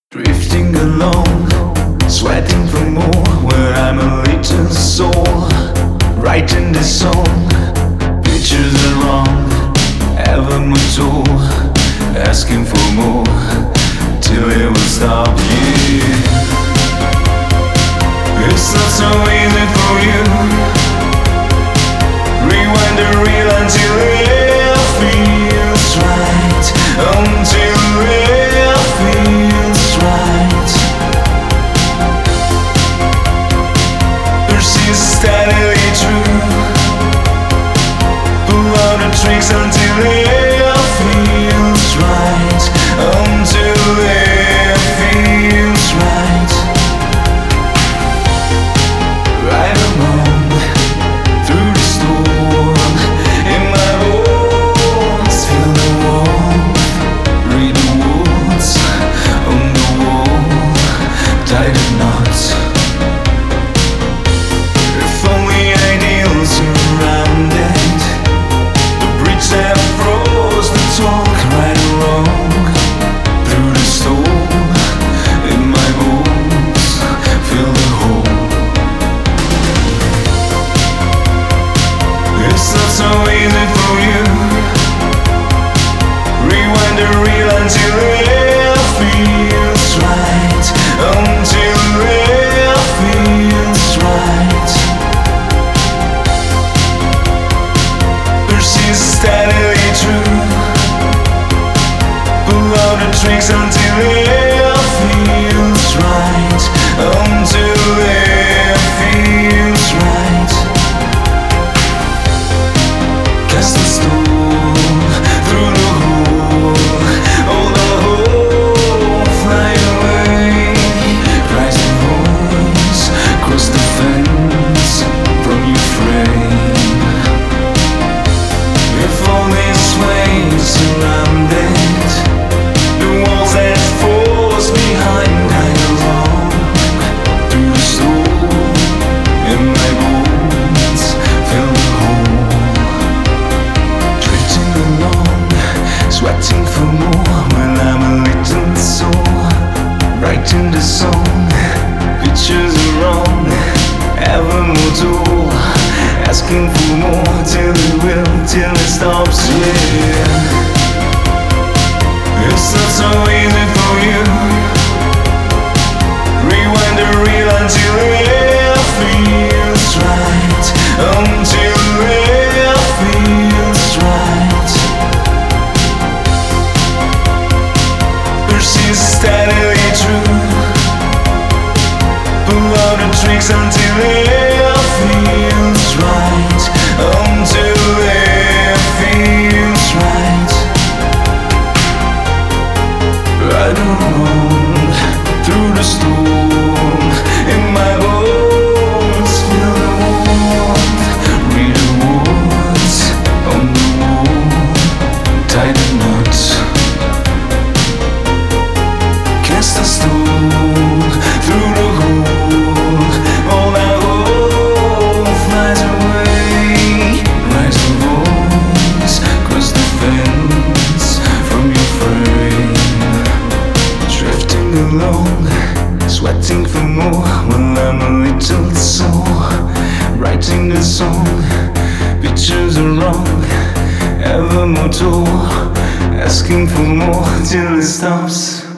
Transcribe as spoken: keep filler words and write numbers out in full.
Drifting along, sweating for more, where I'm a little sore. Writing this song, pictures are wrong, ever more tall, asking for more, till it will stop you. It's not so easy for you. Rewind the reel until it feels right, until it feels right. Persist steadily true. Pull out the tricks until it feels right, until it feels right. Right along through the storm, in my bones feel the warmth. Read the words on the wall, tie the knots. If only ideals surrounded the bridge that froze the talk. Right along through the storm, in my bones feel the hole. It's not so easy for you. Rewind the reel until it feels right, until it feels right. Persist steadily true. Pull out the tricks until it feels right, until it feels right. Cast the storm through the hole, oh the hole, fly away. Rising voice, cross the fence from your frame. If all these waves surrounded the walls that force behind, I along through the storm, in my bones feel the hole. Drifting along, sweating for more, when I'm a little sore. Writing the song, pictures are wrong, ever more tall, asking for more, till it will, till it stops, yeah. It's not so easy for you. Rewind the reel until it feels right, until it feels right. Persist steadily true. Pull out the tricks until it feels right, until it feels right. Right along through the storm, in my bones feel the warmth. Read the words on the wall, tie the knots. Cast the storm through the hole, all that hole flies away. Rise the voice, cross the fence from your frame. Drifting along, sweating for more, when I'm a little sore. Writing the song, pictures are wrong, ever more tall, asking for more till it stops.